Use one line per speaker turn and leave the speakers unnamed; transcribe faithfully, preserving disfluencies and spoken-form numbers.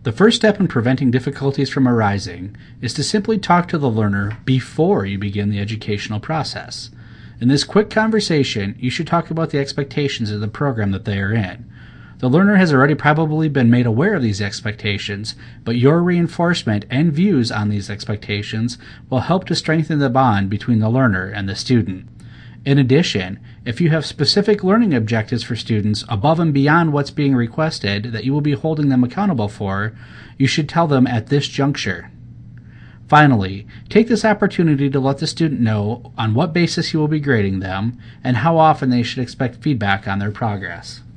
The first step in preventing difficulties from arising is to simply talk to the learner before you begin the educational process. In this quick conversation, you should talk about the expectations of the program that they are in. The learner has already probably been made aware of these expectations, but your reinforcement and views on these expectations will help to strengthen the bond between the learner and the student. In addition, if you have specific learning objectives for students above and beyond what's being requested that you will be holding them accountable for, you should tell them at this juncture. Finally, take this opportunity to let the student know on what basis you will be grading them and how often they should expect feedback on their progress.